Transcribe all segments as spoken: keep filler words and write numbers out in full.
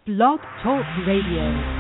Blog Talk Radio.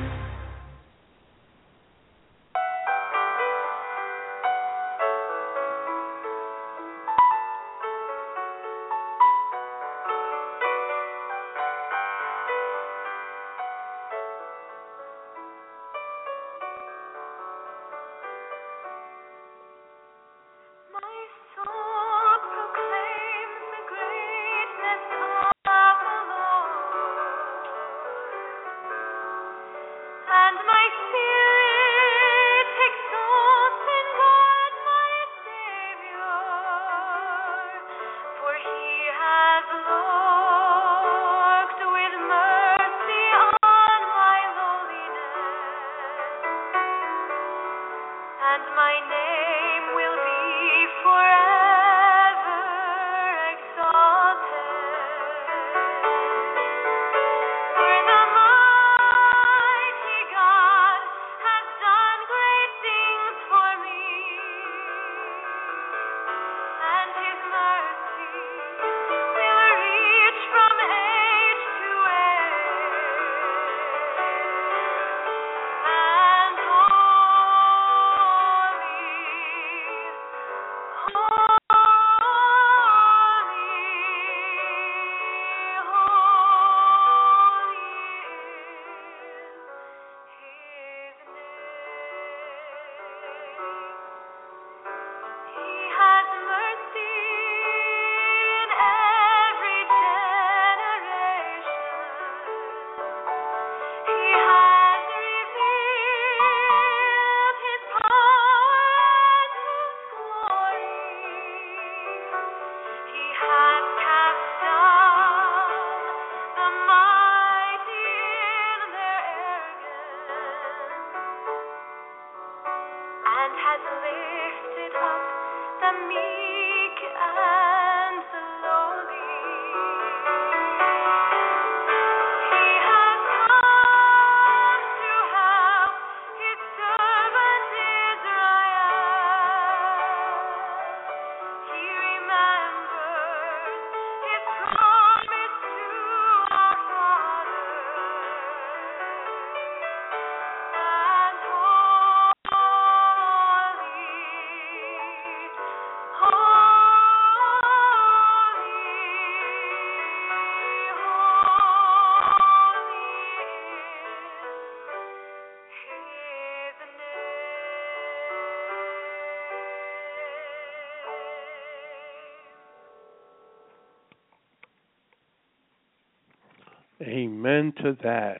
Amen to that.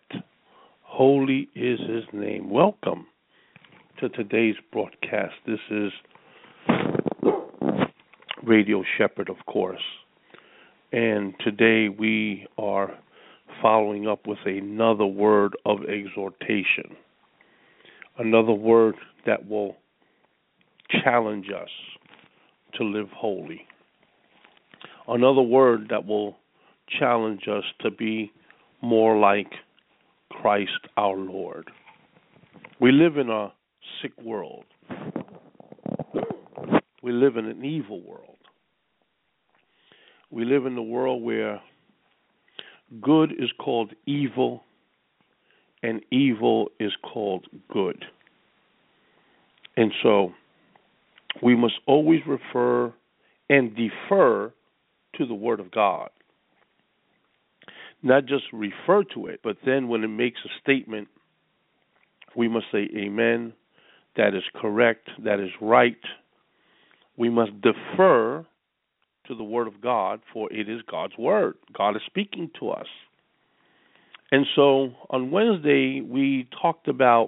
Holy is his name. Welcome to today's broadcast. This is Radio Shepherd, of course. And today we are following up with another word of exhortation. Another word that will challenge us to live holy. Another word that will challenge us to be more like Christ our Lord. We live in a sick world. We live in an evil world. We live in a world where good is called evil and evil is called good. And so we must always refer and defer to the Word of God. Not just refer to it, but then when it makes a statement, we must say, amen, that is correct, that is right. We must defer to the Word of God, for it is God's Word. God is speaking to us. And so on Wednesday, we talked about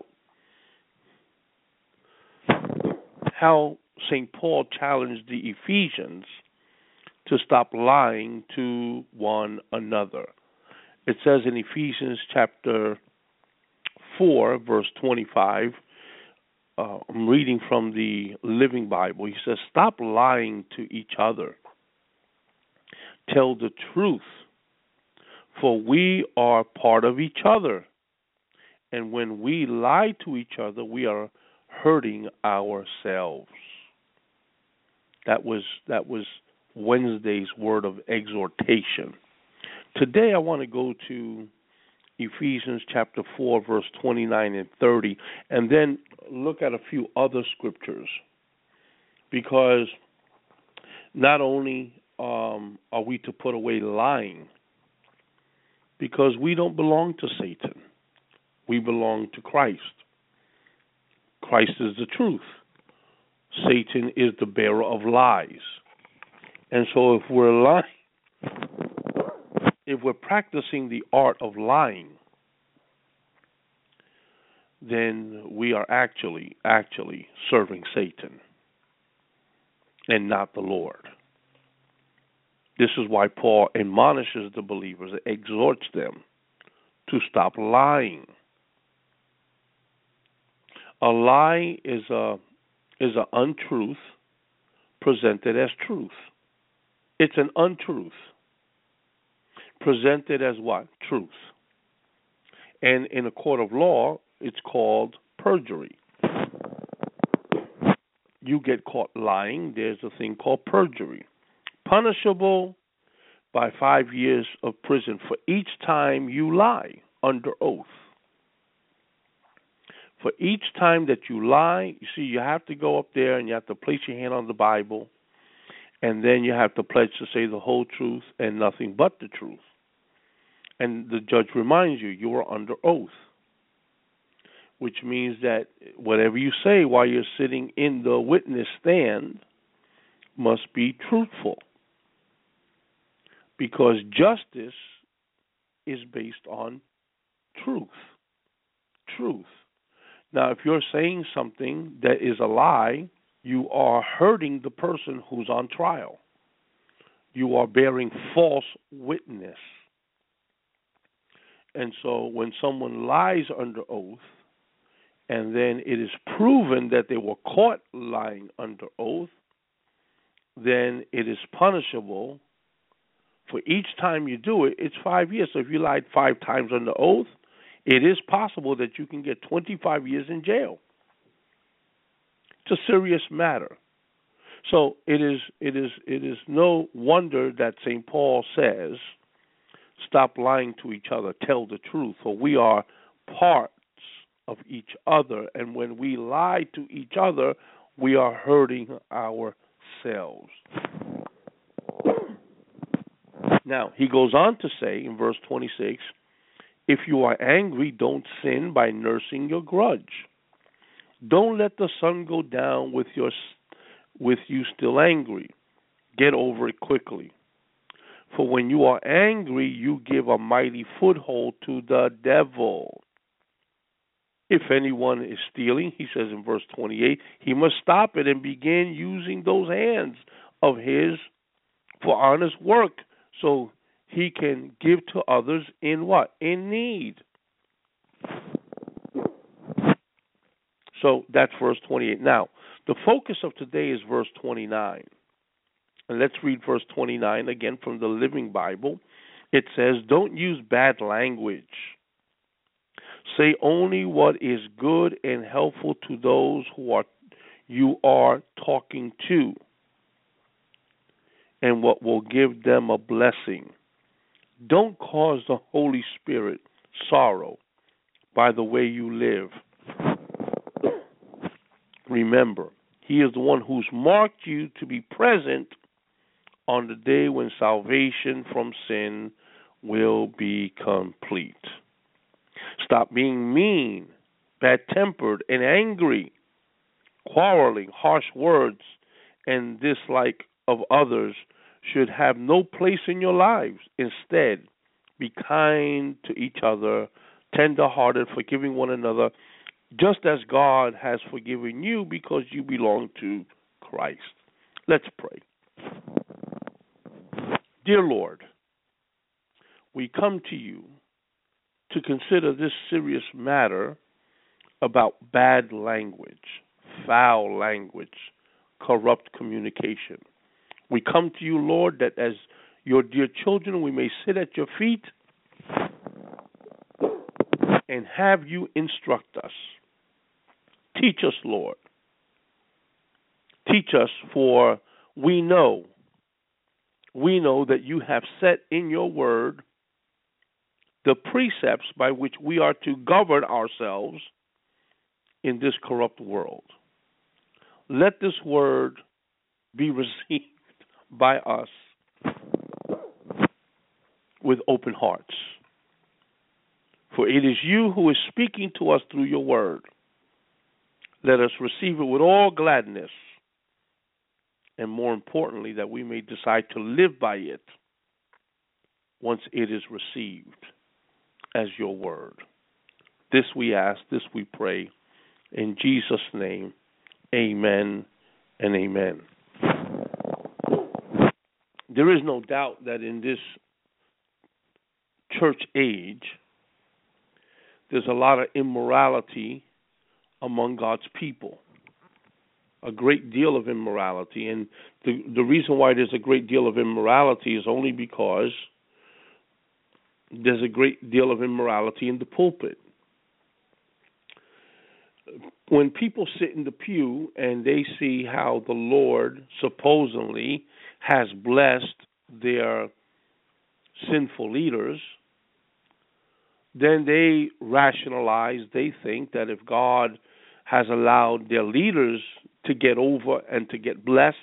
how Saint Paul challenged the Ephesians to stop lying to one another. It says in Ephesians chapter four, verse twenty-five, uh, I'm reading from the Living Bible. He says, stop lying to each other. Tell the truth, for we are part of each other. And when we lie to each other, we are hurting ourselves. That was that was Wednesday's word of exhortation. Today I want to go to Ephesians chapter four, verse twenty-nine and thirty, and then look at a few other scriptures, because not only um, are we to put away lying, because we don't belong to Satan. We belong to Christ. Christ is the truth. Satan is the bearer of lies. And so if we're lying, if we're practicing the art of lying, then we are actually, actually serving Satan and not the Lord. This is why Paul admonishes the believers, exhorts them to stop lying. A lie is a is an untruth presented as truth. It's an untruth presented as what? Truth. And in a court of law, it's called perjury. You get caught lying, there's a thing called perjury, punishable by five years of prison for each time you lie under oath. For each time that you lie, you see, you have to go up there and you have to place your hand on the Bible, and then you have to pledge to say the whole truth and nothing but the truth. And the judge reminds you, you are under oath, which means that whatever you say while you're sitting in the witness stand must be truthful, because justice is based on truth. Truth. Now, if you're saying something that is a lie, you are hurting the person who's on trial. You are bearing false witness. And so when someone lies under oath, and then it is proven that they were caught lying under oath, then it is punishable. For each time you do it, it's five years. So if you lied five times under oath, it is possible that you can get twenty-five years in jail. It's a serious matter. So it is it is it is no wonder that Saint Paul says, stop lying to each other, tell the truth, for we are parts of each other, and when we lie to each other, we are hurting ourselves. Now, he goes on to say in verse twenty-six, if you are angry, don't sin by nursing your grudge. Don't let the sun go down with your with you still angry. Get over it quickly. For when you are angry, you give a mighty foothold to the devil. If anyone is stealing, he says in verse twenty-eight, he must stop it and begin using those hands of his for honest work, so he can give to others in what? In need. So that's verse twenty-eight. Now, the focus of today is verse twenty-nine. And let's read verse twenty-nine again from the Living Bible. It says, don't use bad language. Say only what is good and helpful to those who are you are talking to, and what will give them a blessing. Don't cause the Holy Spirit sorrow by the way you live. Remember, he is the one who's marked you to be present on the day when salvation from sin will be complete. Stop being mean, bad-tempered, and angry, quarreling, harsh words, and dislike of others should have no place in your lives. Instead, be kind to each other, tender-hearted, forgiving one another, just as God has forgiven you because you belong to Christ. Let's pray. Dear Lord, we come to you to consider this serious matter about bad language, foul language, corrupt communication. We come to you, Lord, that as your dear children, we may sit at your feet and have you instruct us. Teach us, Lord. Teach us, for we know, we know that you have set in your word the precepts by which we are to govern ourselves in this corrupt world. Let this word be received by us with open hearts. For it is you who is speaking to us through your word. Let us receive it with all gladness, and more importantly, that we may decide to live by it once it is received as your word. This we ask, this we pray, in Jesus' name, amen and amen. There is no doubt that in this church age, there's a lot of immorality among God's people. A great deal of immorality. And the, the reason why there's a great deal of immorality is only because there's a great deal of immorality in the pulpit. When people sit in the pew and they see how the Lord supposedly has blessed their sinful leaders, then they rationalize, they think that if God has allowed their leaders to get over and to get blessed,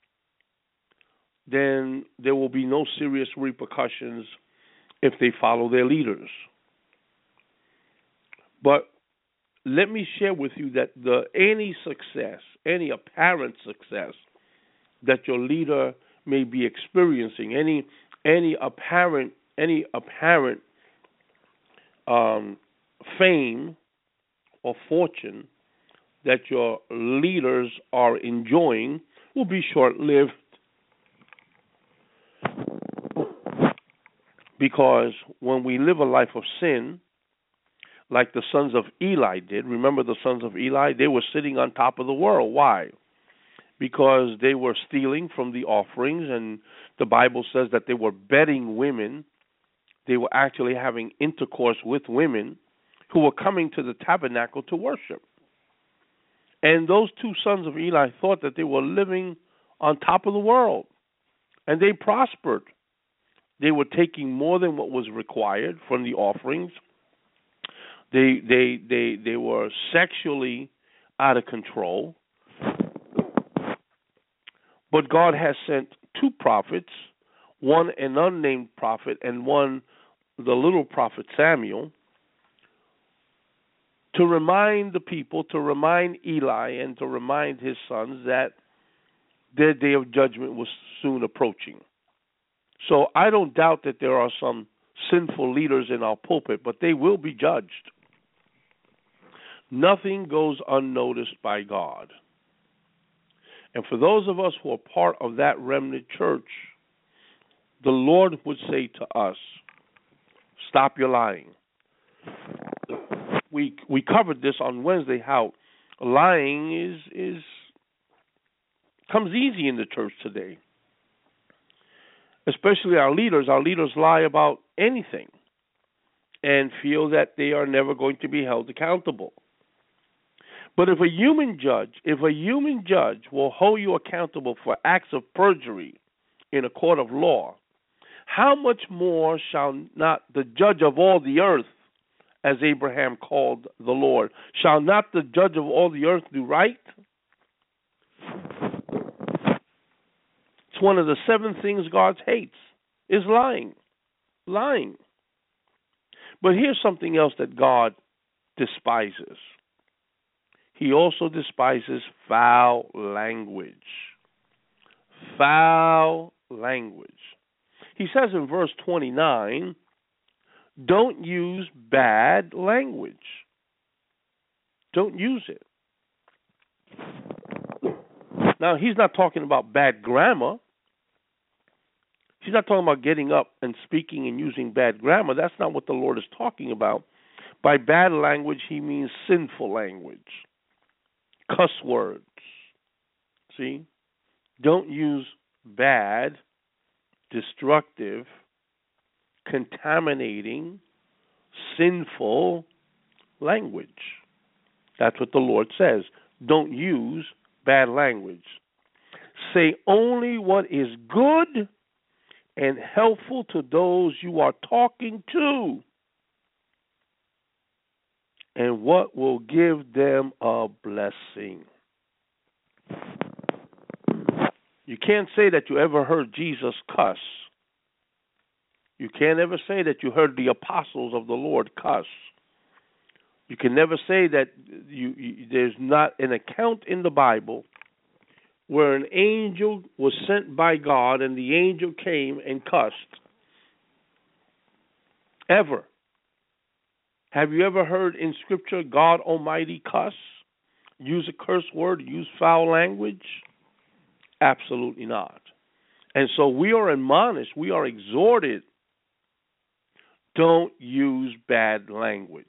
then there will be no serious repercussions if they follow their leaders. But let me share with you that the any success, any apparent success that your leader may be experiencing, any any apparent any apparent um, fame or fortune that your leaders are enjoying will be short-lived, because when we live a life of sin, like the sons of Eli did, remember the sons of Eli? They were sitting on top of the world. Why? Because they were stealing from the offerings, and the Bible says that they were bedding women. They were actually having intercourse with women who were coming to the tabernacle to worship. And those two sons of Eli thought that they were living on top of the world, and they prospered. They were taking more than what was required from the offerings. They they they they were sexually out of control. But God has sent two prophets, one an unnamed prophet and one the little prophet Samuel, to remind the people, to remind Eli and to remind his sons that their day of judgment was soon approaching. So I don't doubt that there are some sinful leaders in our pulpit, but they will be judged. Nothing goes unnoticed by God. And for those of us who are part of that remnant church, the Lord would say to us, stop your lying. We we covered this on Wednesday, how lying is is comes easy in the church today. Especially our leaders. Our leaders lie about anything and feel that they are never going to be held accountable. But if a human judge, if a human judge will hold you accountable for acts of perjury in a court of law, how much more shall not the judge of all the earth, as Abraham called the Lord, shall not the judge of all the earth do right? It's one of the seven things God hates, is lying. Lying. But here's something else that God despises. He also despises foul language. Foul language. He says in verse twenty-nine, don't use bad language. Don't use it. Now, he's not talking about bad grammar. He's not talking about getting up and speaking and using bad grammar. That's not what the Lord is talking about. By bad language, he means sinful language. Cuss words. See? Don't use bad, destructive, contaminating, sinful language. That's what the Lord says. Don't use bad language. Say only what is good and helpful to those you are talking to. and what will give them a blessing. You can't say that you ever heard Jesus cuss. You can't ever say that you heard the apostles of the Lord cuss. You can never say that you, you, there's not an account in the Bible where an angel was sent by God and the angel came and cussed. Ever. Have you ever heard in Scripture God Almighty cuss? Use a curse word? Use foul language? Absolutely not. And so we are admonished, we are exhorted, don't use bad language.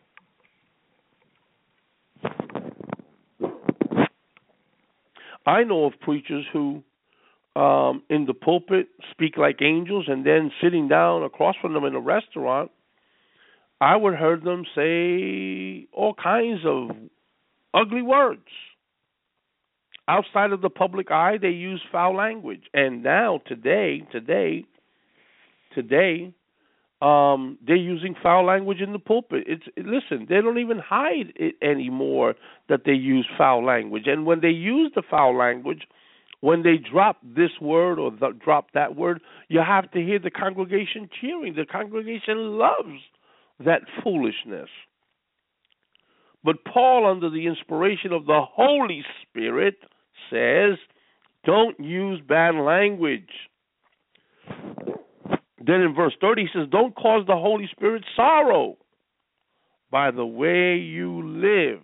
I know of preachers who, um, in the pulpit, speak like angels, and then sitting down across from them in a restaurant, I would hear them say all kinds of ugly words. Outside of the public eye, they use foul language. And now, today, today, today, um, they're using foul language in the pulpit. It's listen, they don't even hide it anymore that they use foul language. And when they use the foul language, when they drop this word or the, drop that word, you have to hear the congregation cheering. The congregation loves that foolishness. But Paul, under the inspiration of the Holy Spirit, says, don't use bad language. Then in verse thirty, he says, don't cause the Holy Spirit sorrow by the way you live.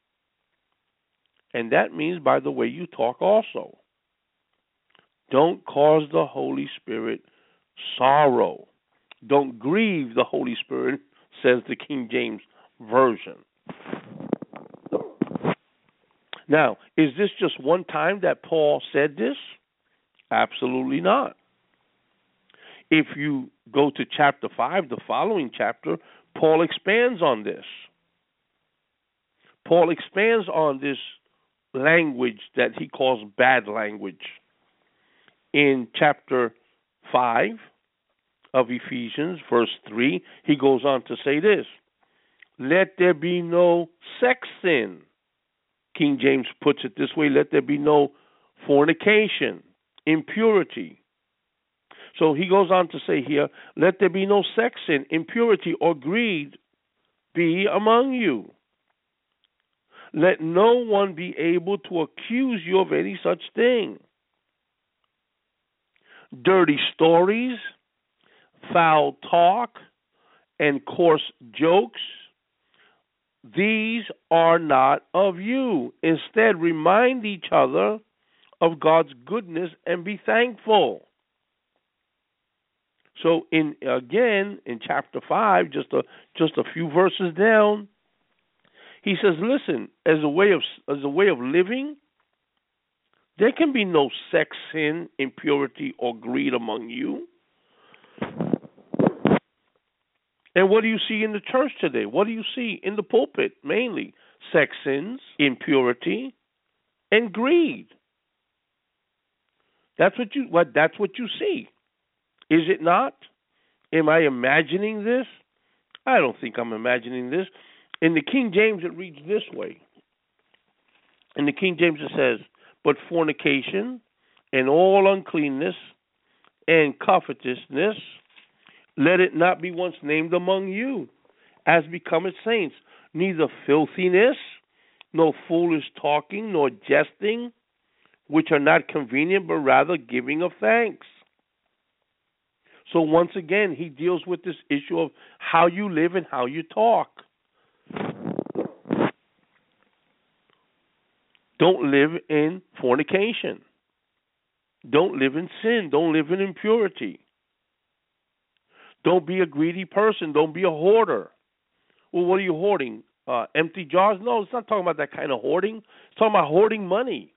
And that means by the way you talk also. Don't cause the Holy Spirit sorrow. Don't grieve the Holy Spirit, says the King James Version. Now, is this just one time that Paul said this? Absolutely not. If you go to chapter five, the following chapter, Paul expands on this. Paul expands on this language that he calls bad language. In chapter five of Ephesians, verse three, he goes on to say this: let there be no sex sin. King James puts it this way: let there be no fornication, impurity. So he goes on to say here, let there be no sex sin, impurity, or greed be among you. Let no one be able to accuse you of any such thing. Dirty stories, foul talk, and coarse jokes, these are not of you. Instead, remind each other of God's goodness and be thankful. So, in again, in chapter five, just a just a few verses down, he says, listen, as a way of as a way of living, there can be no sex, sin, impurity, or greed among you. And what do you see in the church today? What do you see in the pulpit? Mainly sex sins, impurity, and greed. That's what you what that's what you see. Is it not? Am I imagining this? I don't think I'm imagining this. In the King James, it reads this way. In the King James, it says, but fornication and all uncleanness and covetousness, let it not be once named among you, as becometh saints, neither filthiness, nor foolish talking, nor jesting, which are not convenient, but rather giving of thanks. So once again, he deals with this issue of how you live and how you talk. Don't live in fornication. Don't live in sin. Don't live in impurity. Don't be a greedy person. Don't be a hoarder. Well, what are you hoarding? Uh, empty jars? No, it's not talking about that kind of hoarding. It's talking about hoarding money.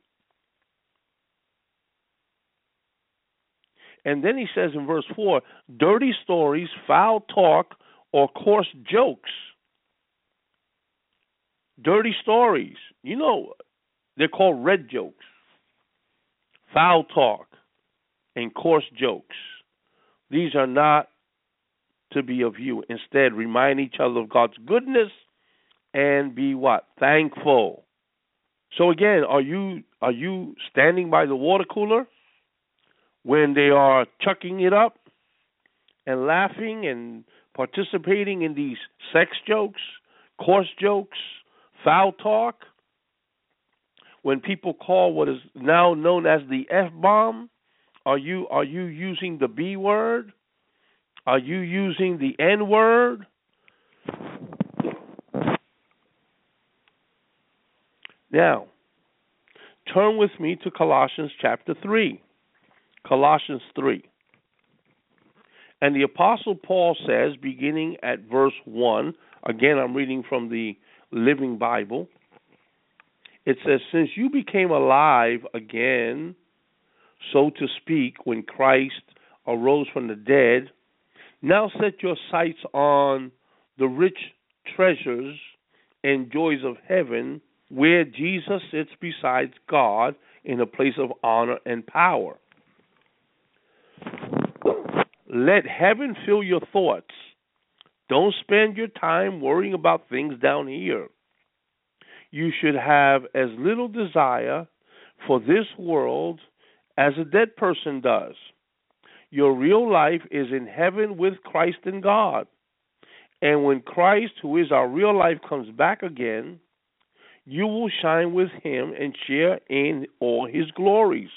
And then he says in verse four, dirty stories, foul talk, or coarse jokes. Dirty stories. You know, they're called red jokes. Foul talk and coarse jokes. These are not to be of you. Instead, remind each other of God's goodness and be what? Thankful. So again, are you are you standing by the water cooler when they are chucking it up and laughing and participating in these sex jokes, coarse jokes, foul talk? When people call what is now known as the F-bomb, are you are you using the B word? Are you using the N word? Now, turn with me to Colossians chapter three. Colossians three. And the Apostle Paul says, beginning at verse one, again I'm reading from the Living Bible, it says, since you became alive again, so to speak, when Christ arose from the dead, now set your sights on the rich treasures and joys of heaven, where Jesus sits beside God in a place of honor and power. Let heaven fill your thoughts. Don't spend your time worrying about things down here. You should have as little desire for this world as a dead person does. Your real life is in heaven with Christ and God. And when Christ, who is our real life, comes back again, you will shine with him and share in all his glories.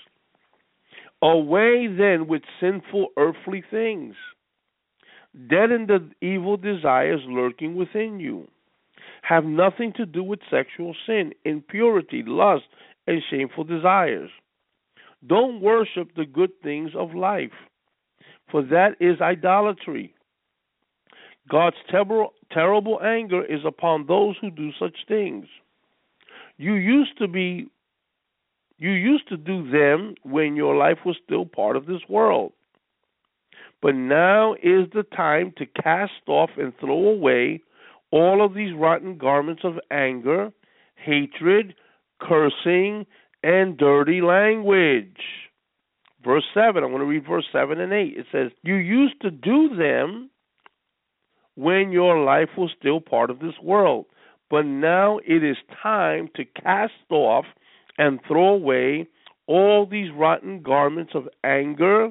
Away then with sinful earthly things. Deaden the evil desires lurking within you. Have nothing to do with sexual sin, impurity, lust, and shameful desires. Don't worship the good things of life, for that is idolatry. God's ter- terrible anger is upon those who do such things. You used to be, you used to do them when your life was still part of this world. But now is the time to cast off and throw away all of these rotten garments of anger, hatred, cursing, and dirty language. Verse seven, I'm going to read verse seven and eight. It says, you used to do them when your life was still part of this world. But now it is time to cast off and throw away all these rotten garments of anger,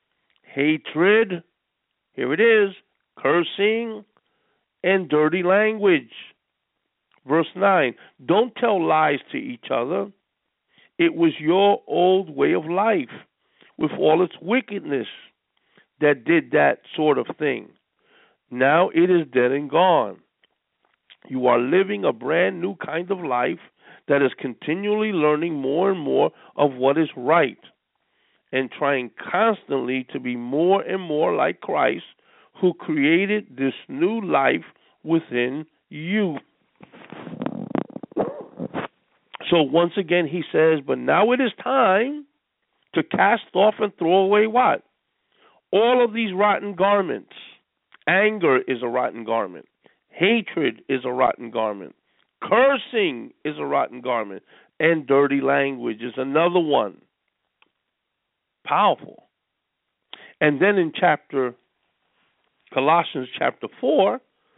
hatred, here it is, cursing, and dirty language. Verse nine, don't tell lies to each other. It was your old way of life with all its wickedness that did that sort of thing. Now it is dead and gone. You are living a brand new kind of life that is continually learning more and more of what is right and trying constantly to be more and more like Christ, who created this new life within you. So once again he says, but now it is time to cast off and throw away what? All of these rotten garments. Anger is a rotten garment. Hatred is a rotten garment. Cursing is a rotten garment. And dirty language is another one. Powerful. And then in chapter, Colossians chapter four,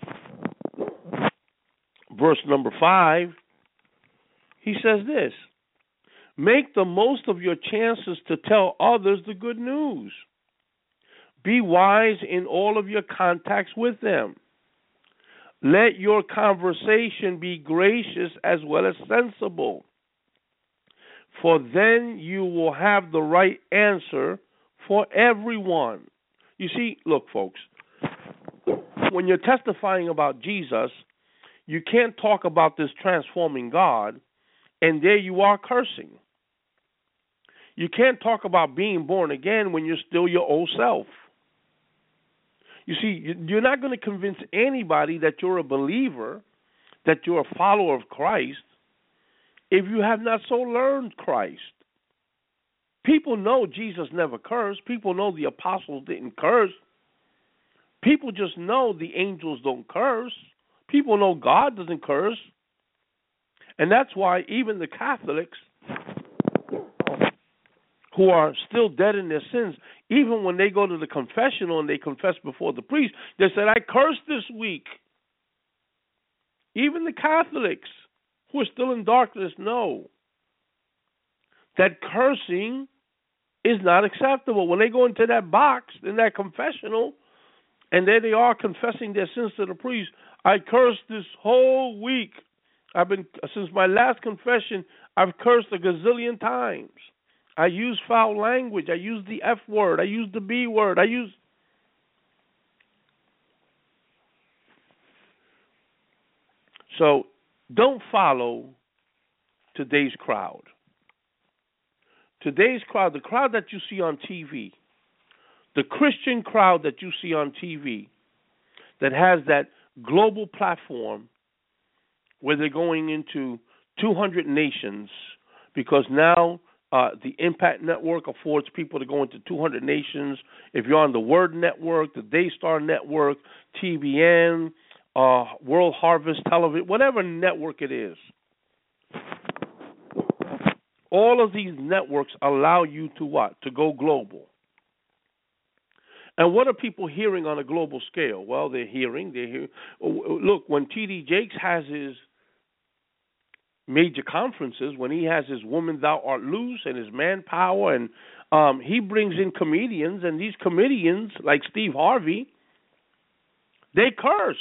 verse number five, he says this, make the most of your chances to tell others the good news. Be wise in all of your contacts with them. Let your conversation be gracious as well as sensible, for then you will have the right answer for everyone. You see, look, folks, when you're testifying about Jesus, you can't talk about this transforming God, and there you are cursing. You can't talk about being born again when you're still your old self. You see, you're not going to convince anybody that you're a believer, that you're a follower of Christ, if you have not so learned Christ. People know Jesus never cursed. People know the apostles didn't curse. People just know the angels don't curse. People know God doesn't curse. And that's why even the Catholics, who are still dead in their sins, even when they go to the confessional and they confess before the priest, they said, I cursed this week. Even the Catholics who are still in darkness know that cursing is not acceptable. When they go into that box, in that confessional, and there they are confessing their sins to the priest, I cursed this whole week. I've been, since my last confession, I've cursed a gazillion times. I use foul language. I use the F word. I use the B word. I use... So don't follow today's crowd. Today's crowd, the crowd that you see on T V, the Christian crowd that you see on T V that has that global platform where they're going into two hundred nations, because now uh, the Impact Network affords people to go into two hundred nations. If you're on the Word Network, the Daystar Network, T B N, uh, World Harvest Television, whatever network it is, all of these networks allow you to what? To go global. And what are people hearing on a global scale? Well, they're hearing, they hear. Look, when T D Jakes has his major conferences, when he has his Woman Thou Art Loose and his Manpower, and um, he brings in comedians, and these comedians, like Steve Harvey, they curse.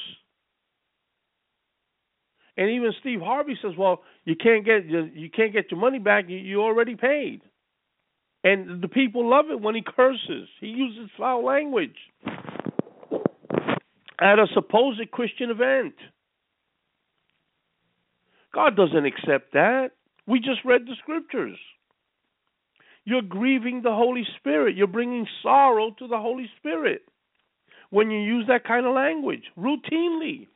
And even Steve Harvey says, "Well, you can't get you can't get your money back. You, you already paid." And the people love it when he curses. He uses foul language at a supposed Christian event. God doesn't accept that. We just read the scriptures. You're grieving the Holy Spirit. You're bringing sorrow to the Holy Spirit when you use that kind of language routinely.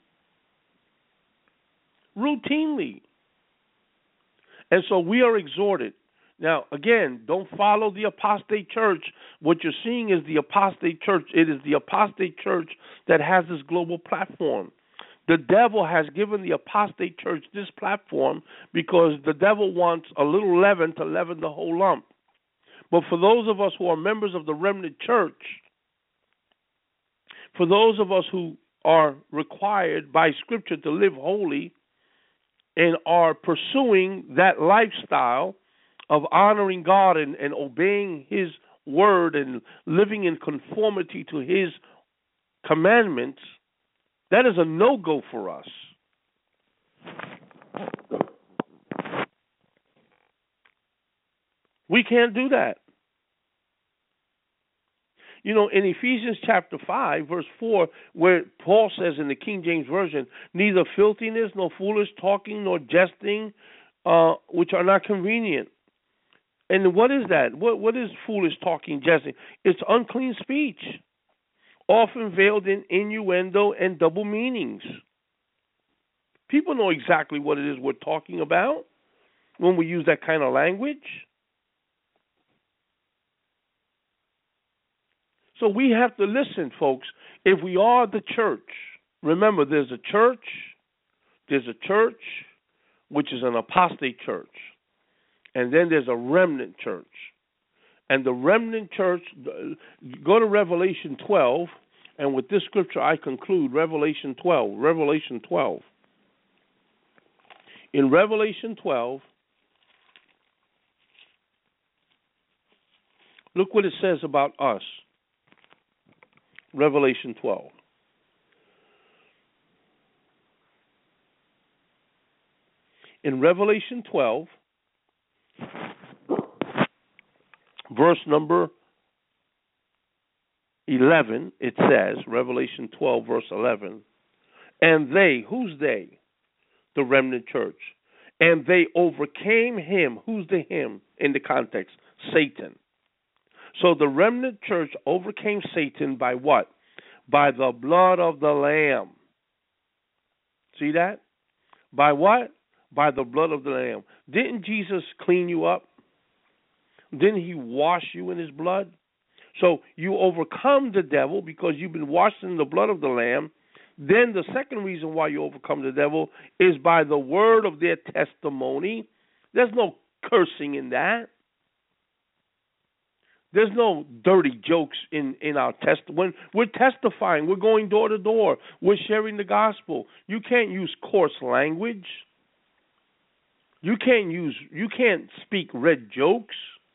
Routinely. And so we are exhorted. Now, again, don't follow the apostate church. What you're seeing is the apostate church. It is the apostate church that has this global platform. The devil has given the apostate church this platform because the devil wants a little leaven to leaven the whole lump. But for those of us who are members of the remnant church, for those of us who are required by Scripture to live holy and are pursuing that lifestyle of honoring God and, and obeying His word and living in conformity to His commandments, that is a no-go for us. We can't do that. You know, in Ephesians chapter five, verse four, where Paul says in the King James Version, neither filthiness, nor foolish talking, nor jesting, uh, which are not convenient. And what is that? What What is foolish talking, jesting? It's unclean speech, often veiled in innuendo and double meanings. People know exactly what it is we're talking about when we use that kind of language. So we have to listen, folks. If we are the church, remember there's a church, there's a church, which is an apostate church. And then there's a remnant church. And the remnant church, go to Revelation twelve, and with this scripture I conclude, Revelation twelve, Revelation twelve. In Revelation twelve, look what it says about us. Revelation twelve. In Revelation twelve, verse number eleven, it says, Revelation twelve, verse eleven, and they, who's they? The remnant church. And they overcame him. Who's the him in the context? Satan. So the remnant church overcame Satan by what? By the blood of the Lamb. See that? By what? By the blood of the Lamb. Didn't Jesus clean you up? Didn't He wash you in His blood? So you overcome the devil because you've been washed in the blood of the Lamb. Then the second reason why you overcome the devil is by the word of their testimony. There's no cursing in that. There's no dirty jokes in, in our test. When we're testifying, we're going door to door, we're sharing the gospel. You can't use coarse language. You can't use you can't speak red jokes.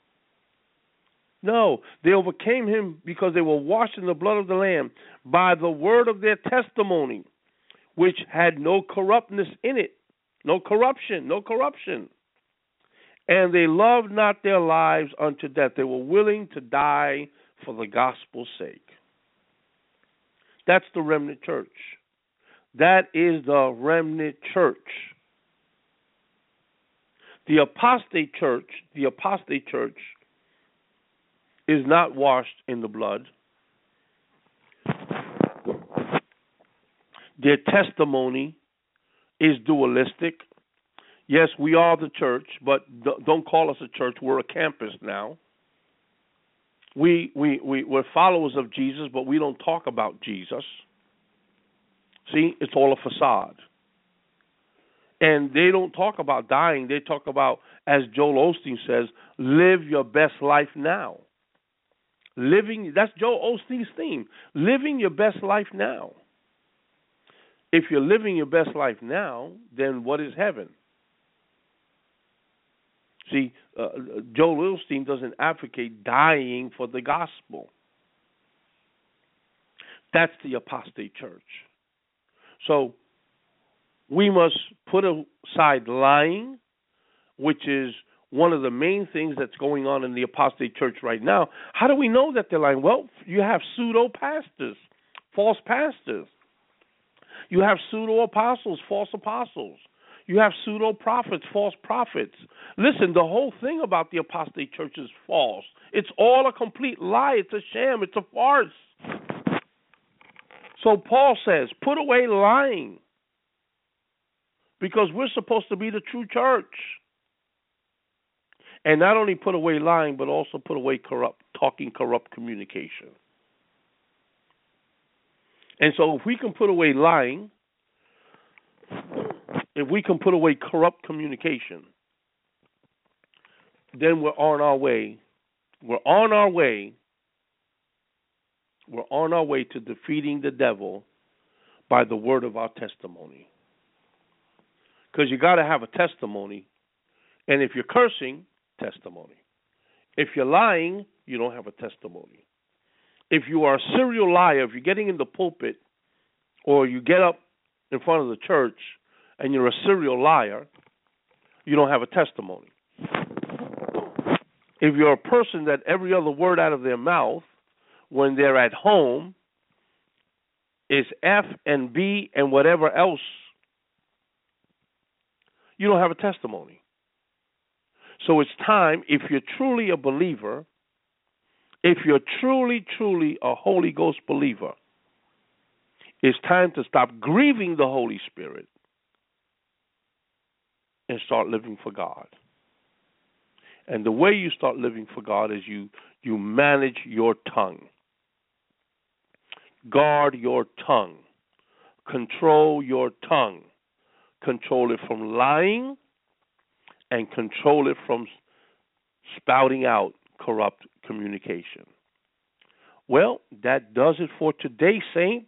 No, they overcame him because they were washed in the blood of the Lamb by the word of their testimony, which had no corruptness in it, no corruption, no corruption. And they loved not their lives unto death. They were willing to die for the gospel's sake. That's the remnant church. That is the remnant church. The apostate church, the apostate church is not washed in the blood. Their testimony is dualistic. Yes, we are the church, but don't call us a church. We're a campus now. We, we, we, we're followers of Jesus, but we don't talk about Jesus. See, it's all a facade. And they don't talk about dying. They talk about, as Joel Osteen says, live your best life now. Living, that's Joel Osteen's theme, living your best life now. If you're living your best life now, then what is heaven? See, uh, Joel Osteen doesn't advocate dying for the gospel. That's the apostate church. So we must put aside lying, which is one of the main things that's going on in the apostate church right now. How do we know that they're lying? Well, you have pseudo-pastors, false pastors. You have pseudo-apostles, false apostles. You have pseudo-prophets, false prophets. Listen, the whole thing about the apostate church is false. It's all a complete lie. It's a sham. It's a farce. So Paul says, put away lying, because we're supposed to be the true church. And not only put away lying, but also put away corrupt, talking corrupt communication. And so if we can put away lying, if we can put away corrupt communication, then we're on our way. We're on our way. We're on our way to defeating the devil by the word of our testimony. Because you got to have a testimony. And if you're cursing, testimony. If you're lying, you don't have a testimony. If you are a serial liar, if you're getting in the pulpit or you get up in front of the church and you're a serial liar, you don't have a testimony. If you're a person that every other word out of their mouth when they're at home is F and B and whatever else, you don't have a testimony. So it's time, if you're truly a believer, if you're truly, truly a Holy Ghost believer, it's time to stop grieving the Holy Spirit and start living for God. And the way you start living for God is you, you manage your tongue. Guard your tongue. Control your tongue. Control it from lying and control it from spouting out corrupt communication. Well, that does it for today, saints.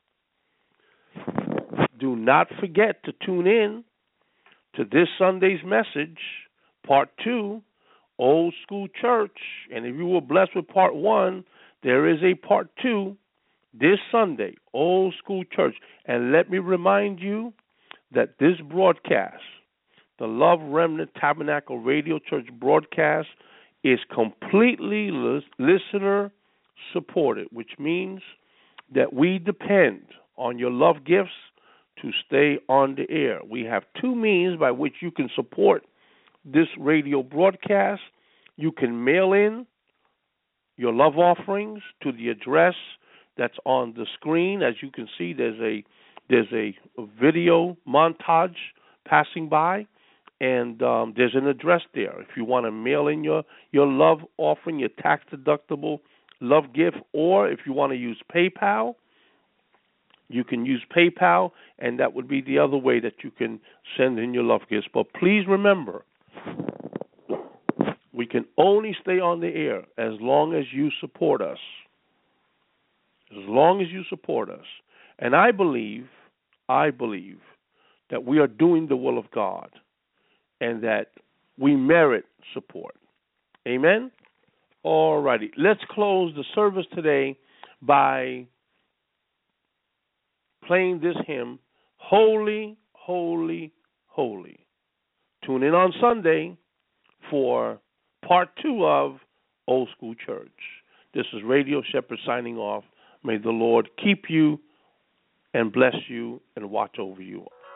Do not forget to tune in to this Sunday's message, part two, Old School Church. And if you were blessed with part one, there is a part two this Sunday, Old School Church. And let me remind you that this broadcast, the Love Remnant Tabernacle Radio Church broadcast, is completely listener supported, which means that we depend on your love gifts to stay on the air. We have two means by which you can support this radio broadcast. You can mail in your love offerings to the address that's on the screen. As you can see, there's a there's a video montage passing by, and um, there's an address there. If you want to mail in your, your love offering, your tax-deductible love gift, or if you want to use PayPal, you can use PayPal, and that would be the other way that you can send in your love gifts. But please remember, we can only stay on the air as long as you support us. As long as you support us. And I believe, I believe that we are doing the will of God and that we merit support. Amen? All righty. Let's close the service today by playing this hymn, Holy, Holy, Holy. Tune in on Sunday for part two of Old School Church. This is Radio Shepherd signing off. May the Lord keep you and bless you and watch over you.